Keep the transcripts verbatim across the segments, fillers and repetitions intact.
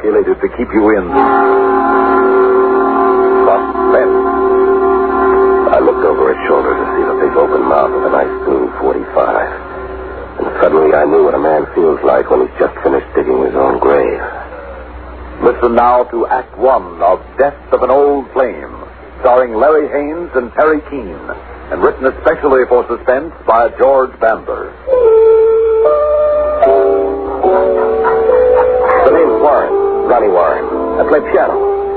calculated to keep you in. Suspense. I looked over his shoulder to see the big open mouth of a nice new forty-five. And suddenly I knew what a man feels like when he's just finished digging his own grave. Listen now to Act One of Death of an Old Flame, starring Larry Haynes and Terry Keane, and written especially for Suspense by George Bandler. The name's Warren, Ronnie Warren. I play piano.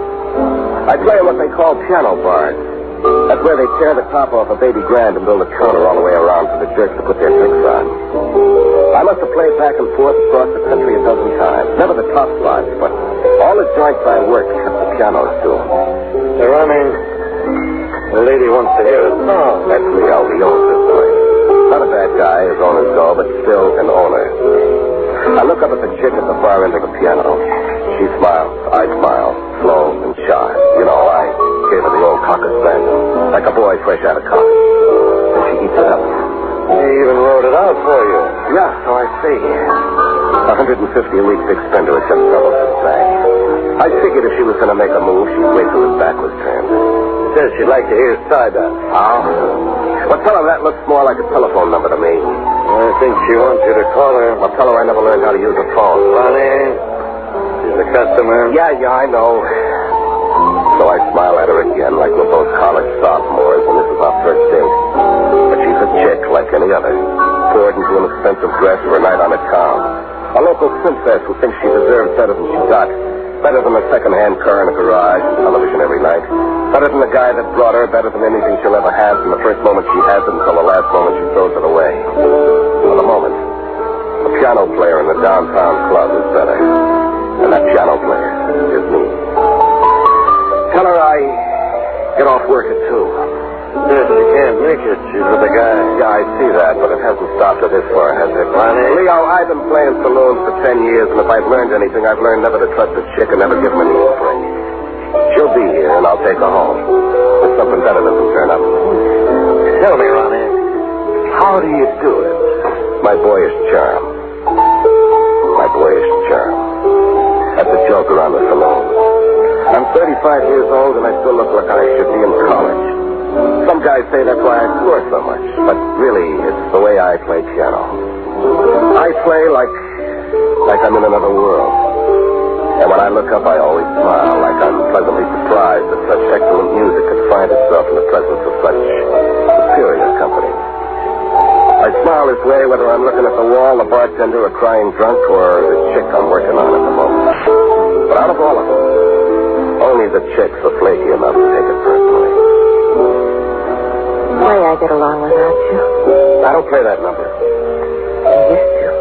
I play in what they call piano bars. That's where they tear the top off a baby grand and build a counter all the way around for the jerks to put their tricks on. I must have played back and forth across the country a dozen times. Never the top spots, but all the joints I worked kept the pianos tuned. Hey, Ronnie, the lady wants to hear a song. That's Leo. He owns this place. Not a bad guy, as owners go, but still an owner. I look up at the chick at the far end of the piano. She smiles. I smile. Slow and shy. You know, I gave her the old cocker spaniel. Like a boy fresh out of college. And she eats it up. He even wrote it out for you. Yeah, so I see. one hundred fifty a week fixed spender at just trouble to the bank. I figured if she was going to make a move, she'd wait till his back was turned. She says she'd like to hear side up. Oh? Well, tell her that looks more like a telephone number to me. I think she wants you to call her. Well, tell her I never learned how to use a phone. Ronnie, she's a customer. Yeah, yeah, I know. So I smile at her again like we're both college sophomores and this is our first date. But she's a chick like any other. Poured into an expensive dress for a night on the town. A local princess who thinks she deserves better than she got. Better than a second-hand car in a garage and television every night. Better than the guy that brought her. Better than anything she'll ever have from the first moment she has it until the last moment she throws it away. For the moment, a piano player in the downtown club is better. And that piano player is me. Tell her I get off work at two. Says she can't make it. She's with a guy. Yeah, I see that, but it hasn't stopped her this far, has it? Ronnie? Leo, I've been playing saloons for ten years, and if I've learned anything, I've learned never to trust a chick and never give money a break. She'll be here, and I'll take her home. If something better doesn't turn up. Tell me, Ronnie, how do you do it? My boyish charm. My boyish charm. That's a joke around the saloon. I'm thirty-five years old, and I still look like I should be in college. Some guys say that's why I score so much, but really, it's the way I play piano. I play like, like I'm in another world. And when I look up, I always smile, like I'm pleasantly surprised that such excellent music could find itself in the presence of such superior company. I smile this way whether I'm looking at the wall, the bartender, a crying drunk, or the chick I'm working on at the moment. But out of all of them, only the chicks are flaky enough to take it personally. Way I get along without you. I don't play that number. You used to.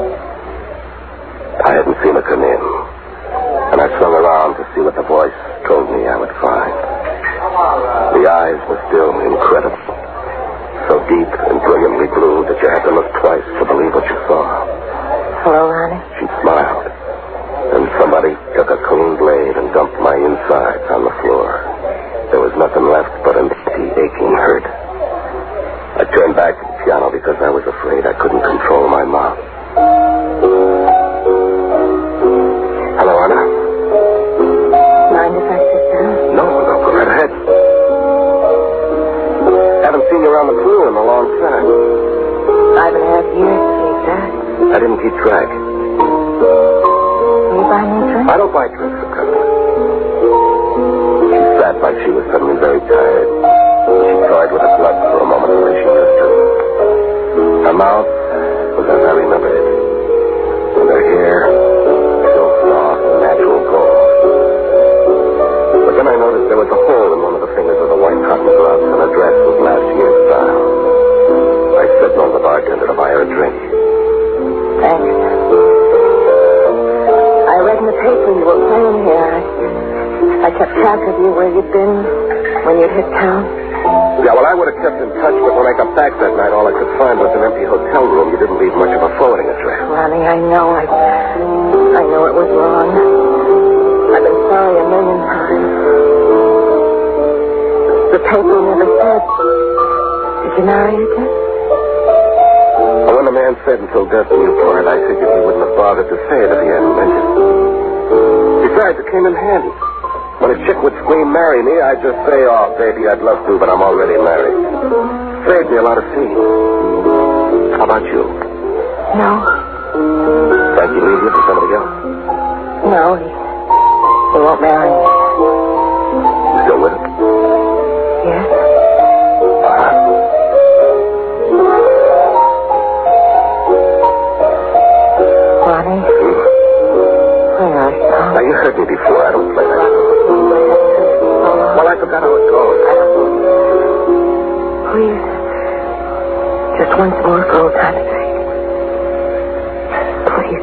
I hadn't seen her come in. And I swung around to see what the voice told me I would find. The eyes were still incredible. So deep and brilliantly blue that you had to look twice to believe what you saw. Hello, Ronnie. She smiled. And somebody took a clean blade and dumped my insides on the floor. There was nothing left but an empty, aching hurt. I turned back to the piano because I was afraid I couldn't control my mouth. Hello, Anna. Mind if I sit down? No, no, go right ahead. Haven't seen you around the pool in a long time. Five and a half years to be exact. I didn't keep track. Will you buy me a drink? I don't buy drinks for customers. She sat like she was suddenly very tired. She tried with a glove for a moment, and then she kissed her. Her mouth was as I remembered it. And her hair still soft and natural gold. But then I noticed there was a hole in one of the fingers of the white cotton gloves, and her dress was last year's style. I signaled the bartender to buy her a drink. Thanks. I read in the paper you were playing here. I, I kept track of you, where you'd been, when you'd hit town. Yeah, well, I would have kept in touch, but when I got back that night, all I could find was an empty hotel room. You didn't leave much of a forwarding address. Ronnie, I know. I, I know it was wrong. I've been sorry a million times. The paper never said. Did you marry again? Well, when the man said until death do you part, I figured he wouldn't have bothered to say it if he hadn't meant it. He Besides, it came in handy. When a chick would scream, marry me, I'd just say, oh, baby, I'd love to, but I'm already married. Saved me a lot of fees. How about you? No. Frankie leave you for somebody else? No, he, he won't marry me. You still with him? Yes. Uh-huh. Ronnie? Hmm? Where are you? Now, you heard me before. I don't play that. Well, I forgot how it goes. Please. Just once more for old time's sake. Please.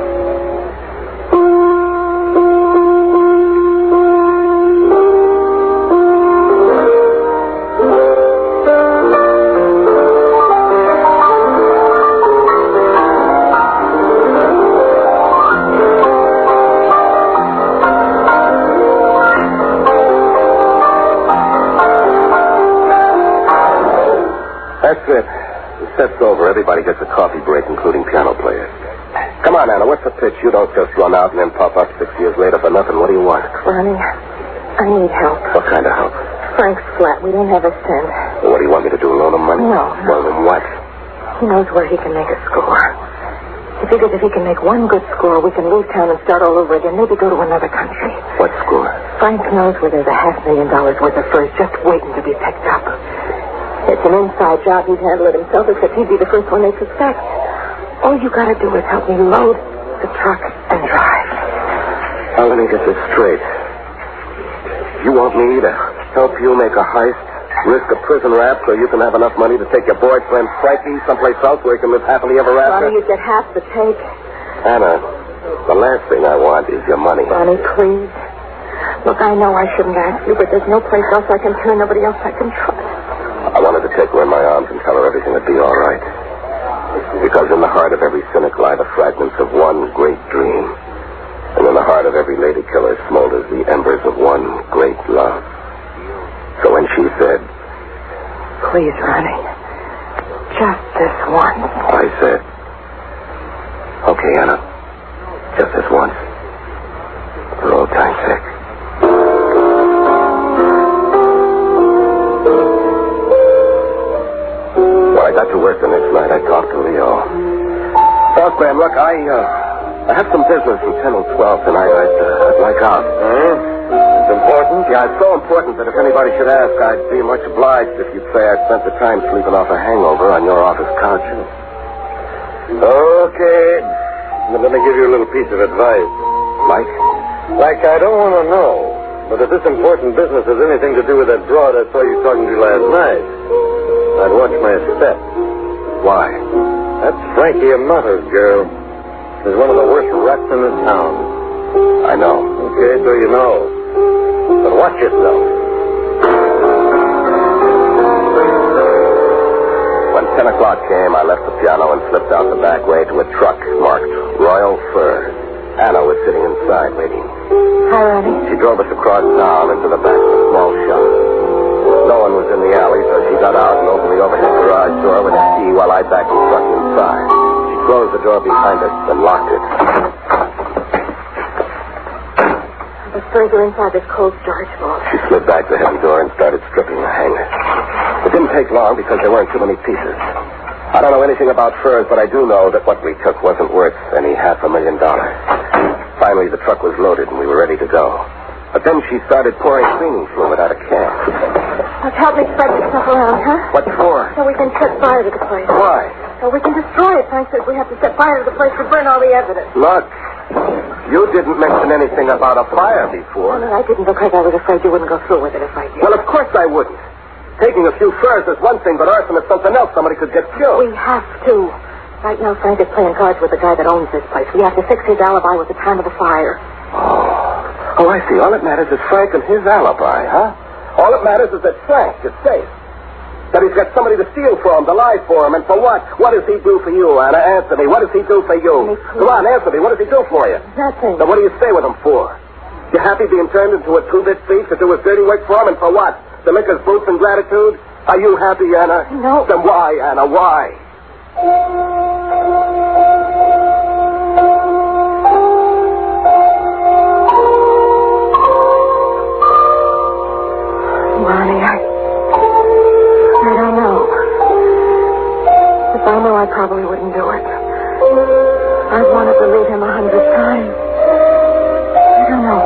That's it. The set's over. Everybody gets a coffee break, including piano players. Come on, Anna. What's the pitch? You don't just run out and then pop up six years later for nothing. What do you want? Ronnie, I need help. What kind of help? Frank's flat. We don't have a cent. Well, what do you want me to do? Loan him money? No. Well, then what? He knows where he can make a score. He figures if he can make one good score, we can leave town and start all over again. Maybe go to another country. What score? Frank knows where there's a half million dollars worth of furs just waiting to be picked up. It's an inside job. He'd handle it himself, except he'd be the first one they suspect. All you gotta do is help me load the truck and drive. Now, let me get this straight. You want me to help you make a heist, risk a prison rap so you can have enough money to take your boyfriend Frankie someplace else where he can live happily ever after? Ronnie, you get half the take. Anna, the last thing I want is your money. Ronnie, please. Look, I know I shouldn't ask you, but there's no place else I can turn, nobody else I can trust. I wanted to take her in my arms and tell her everything would be all right. Because in the heart of every cynic lie the fragments of one great dream. And in the heart of every lady killer smolders the embers of one great love. So when she said, please, Ronnie, just this once. I said, okay, Anna, just this once. For old time's sake. I got to work the next night. I talked to Leo. Boss man, look, I, uh, I have some business from ten till twelve tonight. I'd, uh, I'd like out. Hmm? It's important? Yeah, it's so important that if anybody should ask, I'd be much obliged if you'd say I spent the time sleeping off a hangover on your office couch. Okay. But let me give you a little piece of advice. Like? Like, I don't want to know. But if this important business has anything to do with that broad I saw you talking to last night, I'd watch my step. Why? That's Frankie Amato's girl. She's one of the worst rats in the town. I know. Okay, so you know. But watch yourself. When ten o'clock came, I left the piano and slipped out the back way to a truck marked Royal Furs. Anna was sitting inside waiting. Hi, Ronnie. She drove us across town into the back of a small shop. No one was in the alley, so she got out and opened the overhead garage door with a key while I backed the truck inside. She closed the door behind us and locked it. The furs are inside this cold storage vault. She slid back the heavy door and started stripping the hanger. It didn't take long because there weren't too many pieces. I don't know anything about furs, but I do know that what we took wasn't worth any half a million dollars. Finally, the truck was loaded and we were ready to go. But then she started pouring cleaning fluid out of cans. Let's help me spread this stuff around, huh? What for? So we can set fire to the place. Why? So we can destroy it. Frank says we have to set fire to the place to burn all the evidence. Look, you didn't mention anything about a fire before. No, I didn't because I was afraid you wouldn't go through with it if I did. Well, of course I wouldn't. Taking a few furs is one thing, but arson is something else. Somebody could get killed. We have to. Right now, Frank is playing cards with the guy that owns this place. We have to fix his alibi with the time of the fire. Oh. Oh, I see. All that matters is Frank and his alibi, huh? All that matters is that Frank is safe. That he's got somebody to steal from, to lie for him, and for what? What does he do for you, Anna? Answer me. What does he do for you? Come on, answer me. What does he do for you? Nothing. Then what do you stay with him for? You happy being turned into a two-bit thief to do his dirty work for him, and for what? To lick his boots in gratitude? Are you happy, Anna? No. Then why, Anna? Why? I know I probably wouldn't do it. I've wanted to leave him a hundred times. I don't know.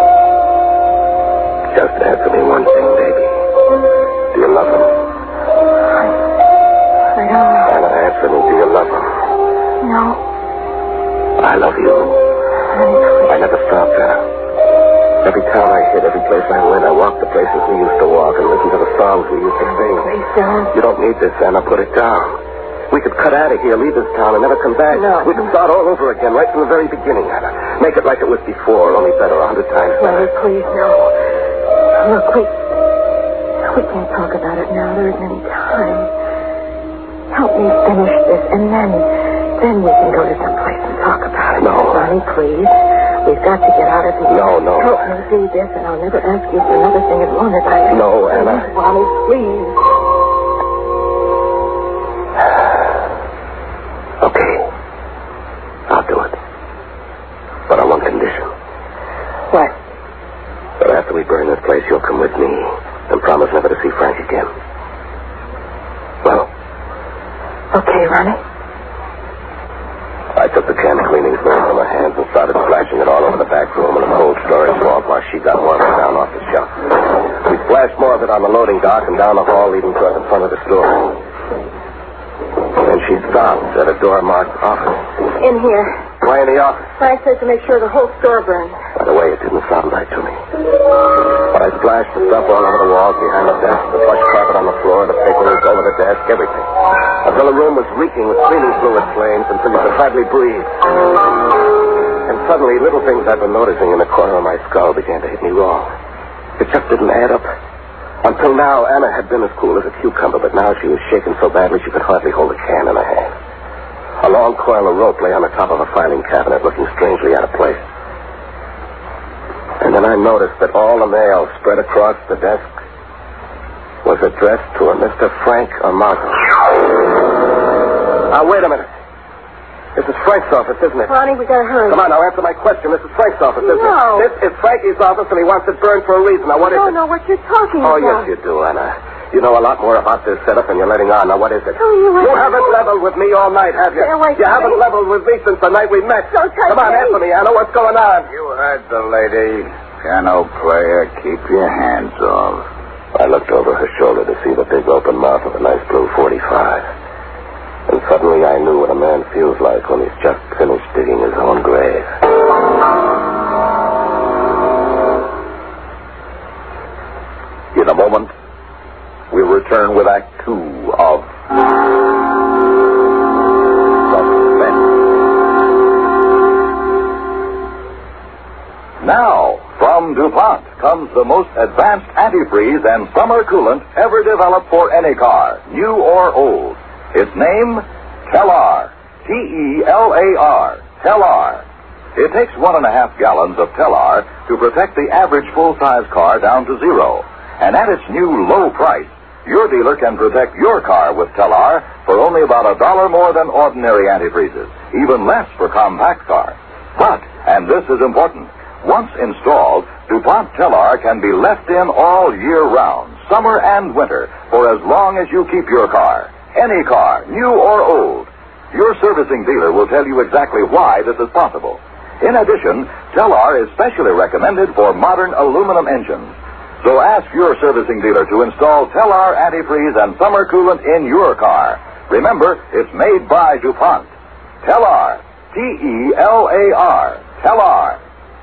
Just answer me one thing, baby. Do you love him? I... I don't know. Anna, answer me. Do you love him? No. I love you. Honey, please. I never stopped, Anna. Every town I hit, every place I went, I walked the places we used to walk and listened to the songs we used to sing. Please don't. You don't need this, Anna. Put it down. We could cut out of here, leave this town, and never come back. No. We could start all over again, right from the very beginning, Anna. Make it like it was before, only better, a hundred times better. Honey, please, no. Look, we... We can't talk about it now. There isn't any time. Help me finish this, and then... Then we can go to some place and talk about it. No. Ronnie, please. We've got to get out of here. No, no. Help me do this, and I'll never ask you for another thing as long as I live. No, Anna. Please, Ronnie, please. Okay. I'll do it. But on one condition. What? That after we burn this place, you'll come with me and promise never to see Frank again. Well? Okay, Ronnie. I took the can cleaning fluid from her hands and started splashing it all over the back room and the cold storage vault while she got more of it down off the shelf. We splashed more of it on the loading dock and down the hall leading toward the front of the store. And she stopped at a door marked office. In here. Why in the office? Frank says to make sure the whole store burns. By the way, it didn't sound right to me. But I splashed the stuff all over the walls, behind the desk, the plush carpet on the floor, the papers over the desk, everything. Until the room was reeking with cleaning fluid flames, until you could hardly breathe. And suddenly, little things I'd been noticing in the corner of my skull began to hit me wrong. It just didn't add up. Until now, Anna had been as cool as a cucumber, but now she was shaken so badly she could hardly hold a can in her hand. A long coil of rope lay on the top of a filing cabinet, looking strangely out of place. And then I noticed that all the mail spread across the desk was addressed to a Mister Frank Amato. Now, wait a minute. This is Frank's office, isn't it? Ronnie, we gotta hurry. Come on, now, answer my question. This is Frank's office, isn't No. it? This is Frankie's office, and he wants it burned for a reason. Now, what I is don't it? know what you're talking Oh, about. yes, you do, Anna. You know a lot more about this setup than you're letting on. Now, what is it? Oh, you You were- haven't leveled with me all night, have you? Stay away you from haven't me. leveled with me since the night we met. Don't touch Come on, me. answer me, Anna. What's going on? You heard the lady. Piano player, keep your hands off. I looked over her shoulder to see the big open mouth of a nice blue forty-five. And suddenly I knew what a man feels like when he's just finished digging his own grave. In a moment, we'll return with Act Two of Suspense. Now, from DuPont comes the most advanced antifreeze and summer coolant ever developed for any car, new or old. Its name, Telar. T E L A R. Telar. It takes one and a half gallons of Telar to protect the average full-size car down to zero. And at its new low price, your dealer can protect your car with Telar for only about a dollar more than ordinary antifreezes, even less for compact cars. But, and this is important, once installed, DuPont Telar can be left in all year round, summer and winter, for as long as you keep your car. Any car, new or old. Your servicing dealer will tell you exactly why this is possible. In addition, Telar is specially recommended for modern aluminum engines. So ask your servicing dealer to install Telar antifreeze and summer coolant in your car. Remember, it's made by DuPont. Telar. T E L A R. Telar.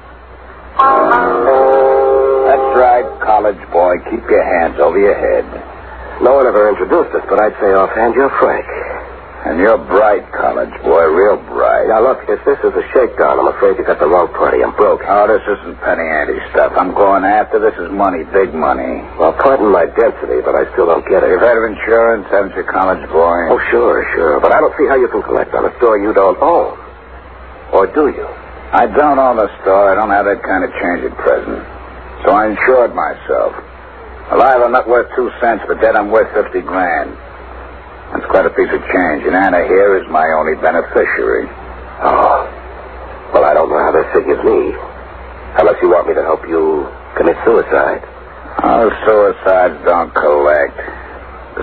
That's right, college boy. Keep your hands over your head. No one ever introduced us, but I'd say offhand you're Frank. And you're bright, college boy, real bright. Now, look, if this is a shakedown, I'm afraid you got the wrong party. I'm broke. Oh, this isn't penny ante stuff. I'm going after. This is money, big money. Well, pardon my density, but I still don't get it. You've heard of insurance, haven't you, college boy? Oh, sure, sure. But I don't see how you can collect on a store you don't own. Or do you? I don't own a store. I don't have that kind of change at present. So I insured myself. Alive, I'm not worth two cents, but dead, I'm worth fifty grand. That's quite a piece of change, and Anna here is my only beneficiary. Oh. Well, I don't know how that figures me. Unless you want me to help you commit suicide. Oh, suicides don't collect.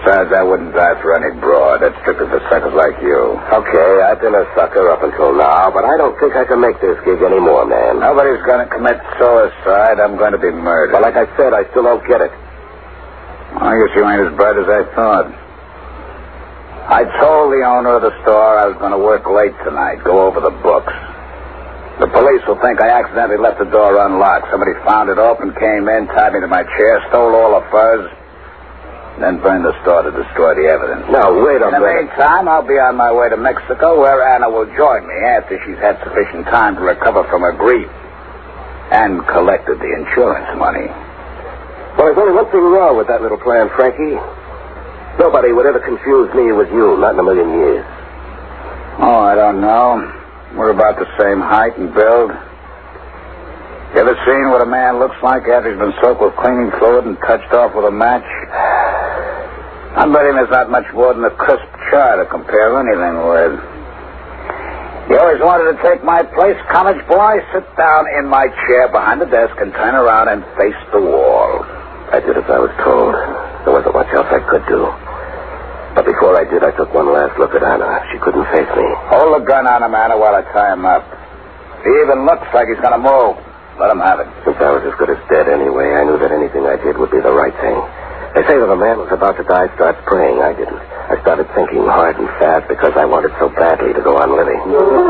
Besides, I wouldn't die for any broad. That's strictly for suckers like you. Okay, I've been a sucker up until now, but I don't think I can make this gig anymore, man. Nobody's going to commit suicide. I'm going to be murdered. Well, like I said, I still don't get it. I guess you ain't as bright as I thought. I told the owner of the store I was going to work late tonight, go over the books. The police will think I accidentally left the door unlocked. Somebody found it open, came in, tied me to my chair, stole all the furs, then burned the store to destroy the evidence. Now, wait a minute. In the minute. meantime, I'll be on my way to Mexico, where Anna will join me after she's had sufficient time to recover from her grief and collected the insurance money. Well, there's only one thing wrong with that little plan, Frankie. Nobody would ever confuse me with you, not in a million years. Oh, I don't know. We're about the same height and build. You ever seen what a man looks like after he's been soaked with cleaning fluid and touched off with a match? I bet him there's not much more than a crisp char to compare anything with. You always wanted to take my place, college boy? Sit down in my chair behind the desk and turn around and face the wall. I did as I was told. There wasn't much else I could do. But before I did, I took one last look at Anna. She couldn't face me. Hold the gun on him, Anna, while I tie him up. He even looks like he's going to move. Let him have it. Since I was as good as dead anyway, I knew that anything I did would be the right thing. They say that a man who's about to die starts praying. I didn't. I started thinking hard and fast because I wanted so badly to go on living.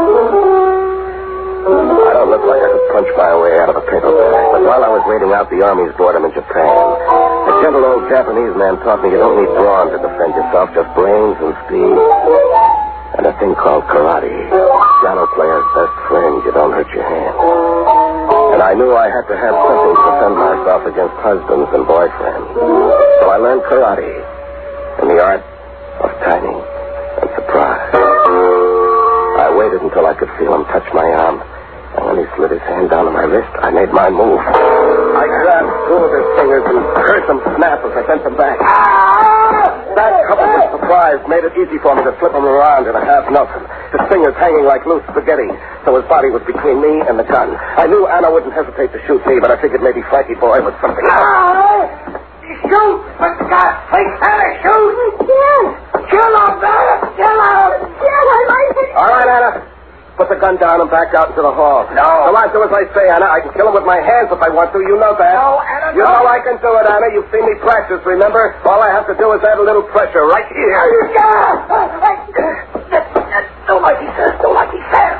I don't look like I could punch my way out of a paper bag, but while I was waiting out the Army's boredom in Japan, a gentle old Japanese man taught me you don't need brawn to defend yourself, just brains and speed. And a thing called karate. Piano player's best friend. You don't hurt your hand. And I knew I had to have something to defend myself against husbands and boyfriends. So I learned karate and the art of timing and surprise. I waited until I could feel him touch my arm, and when he slid his hand down on my wrist, I made my move. I grabbed two of his fingers and heard them snap as I bent them back. That, coupled with surprise, made it easy for me to flip him around in a half Nelson, his fingers hanging like loose spaghetti, so his body was between me and the gun. I knew Anna wouldn't hesitate to shoot me, but I figured maybe Frankie Boy was something else. Shoot! For God's sake, Anna, shoot! Kill! Kill him, Anna! Kill him! Kill! I like it! All right, Anna. Put the gun down and back out into the hall. No. Come on, do as I say, Anna. I can kill him with my hands if I want to. You know that. No, Anna, You no. know I can do it, Anna. You've seen me practice, remember? All I have to do is add a little pressure right here. Do like he says. Do like he says.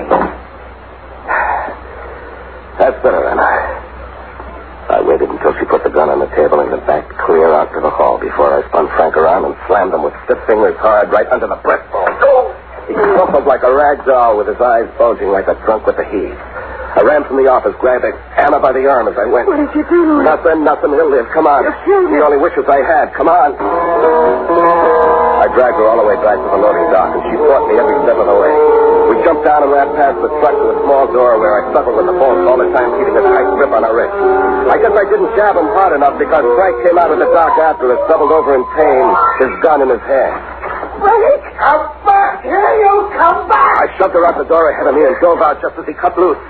That's better, Anna. I waited until she put the gun on the table and then backed clear out to the hall before I spun Frank around and slammed him with stiff fingers hard right under the breastbone. He crumpled like a rag doll with his eyes bulging like a drunk with the heat. I ran from the office, grabbing Anna by the arm as I went. What did you do? Nothing, nothing. He'll live. Come on. You killed him. The only wishes I had. Come on. I dragged her all the way back to the loading dock, and she fought me every step of the way. We jumped down and ran past the truck to a small door where I struggled with the bolt all the time, keeping a tight grip on her wrist. I guess I didn't jab him hard enough because Frank came out of the dock after us, doubled over in pain, his gun in his hand. Frank! Come back! Here you come back! I shoved her out the door ahead of me and dove out just as he cut loose.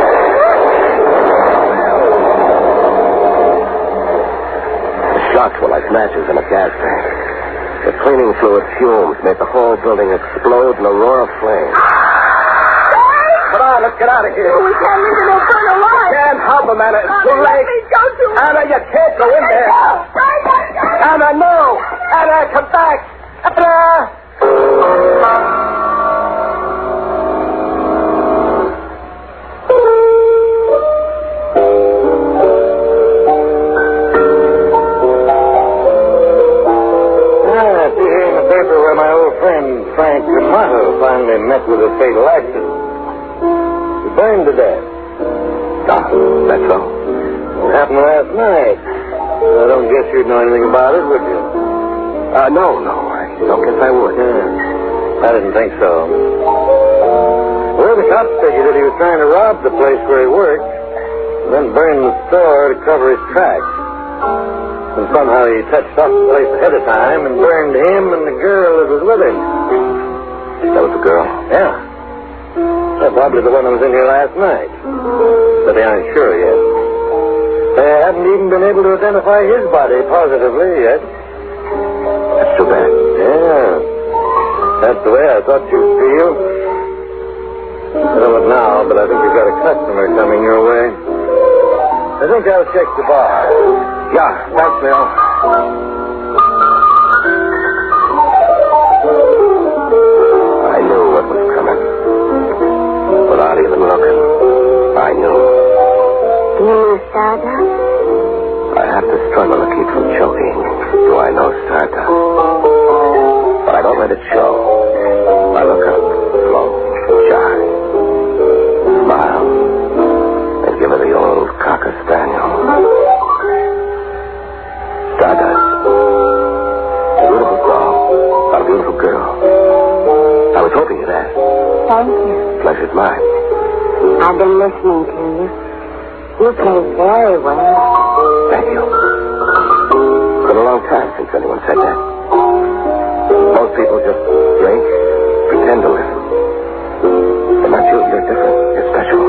The shots were like matches in a gas tank. The cleaning fluid fumes made the whole building explode in a roar of flame. Come on, let's get out of here. We can't leave him. He'll burn alive. Can't help him, Anna. It's too Let late. me go to him. Anna, you can't go in there. Frank, I got Anna, no. Anna, come back. Anna. Frank D'Amato finally met with a fatal accident. He burned to death. Oh, that's all. It happened last night. I don't guess you'd know anything about it, would you? Uh, no, no. I don't guess I would. Yeah. I didn't think so. Well, the cops figured that he was trying to rob the place where he worked, and then burn the store to cover his tracks. And somehow he touched off the place ahead of time and burned him and the girl that was with him. That was the girl? Yeah. Yeah, probably the one that was in here last night. But they aren't sure yet. They haven't even been able to identify his body positively yet. That's That's the way I thought you'd feel. I don't know it now, but I think you've got a customer coming your way. I think I'll check the bar. Yeah, thanks, Bill. I knew what was coming. Without even looking, I knew. You knew Stardust? I have to struggle to keep from choking. Do I know Stardust? But I don't let it show. I look up, slow, shy, smile, and give her the old cocker spaniel. Stardust. A beautiful dog. A beautiful girl. I was hoping you'd ask. Thank you. Pleasure's mine. I've been listening to you. You play very well. Thank you. It's been a long time since anyone said that. Most people just drink, pretend to listen. But not you. You're different. You're special.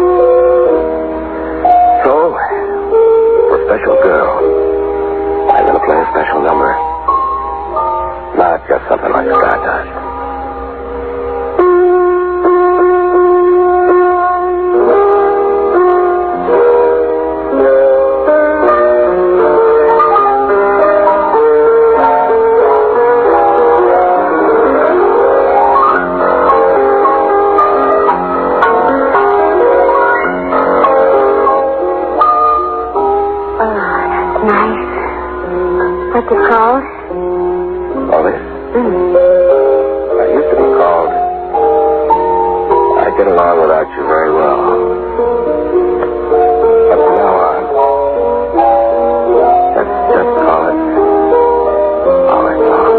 So, for a special girl, I'm going to play a special number. Not just something like Stardust. What's it called? All this? Mm. I used to be called. I get along without you very well. But from now on, let's just call it our song.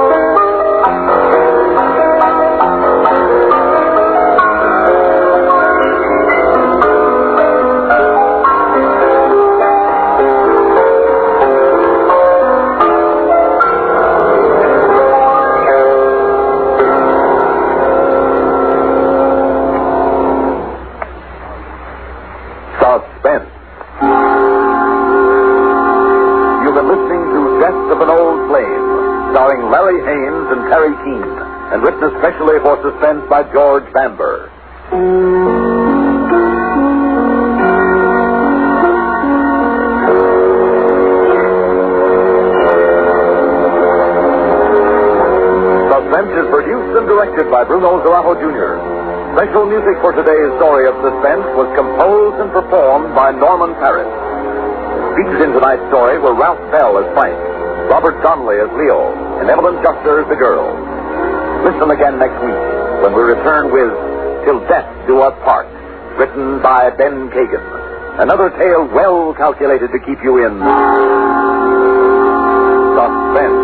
Suspense. You've been listening to Death of an Old Flame, starring Larry Haynes and Terry Keane, and written especially for Suspense by George Bamber. Suspense is produced and directed by Bruno Zarato Junior Special music for today's story of suspense was composed and performed by Norman Parris. Featured in tonight's story were Ralph Bell as Frank, Robert Donnelly as Leo, and Evelyn Juster as the girl. Listen again next week when we return with Till Death Do Us Part, written by Ben Kagan. Another tale well calculated to keep you in suspense.